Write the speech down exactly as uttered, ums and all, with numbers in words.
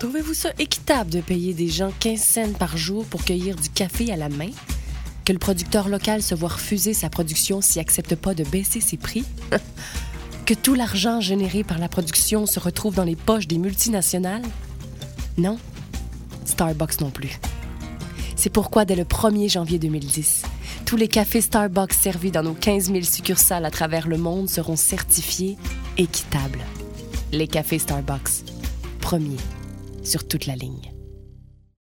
Trouvez-vous ça équitable de payer des gens quinze cents par jour pour cueillir du café à la main? Que le producteur local se voit refuser sa production s'il n'accepte pas de baisser ses prix? Que tout l'argent généré par la production se retrouve dans les poches des multinationales? Non, Starbucks non plus. C'est pourquoi, dès le premier janvier deux mille dix, tous les cafés Starbucks servis dans nos quinze mille succursales à travers le monde seront certifiés équitables. Les cafés Starbucks, premiers sur toute la ligne.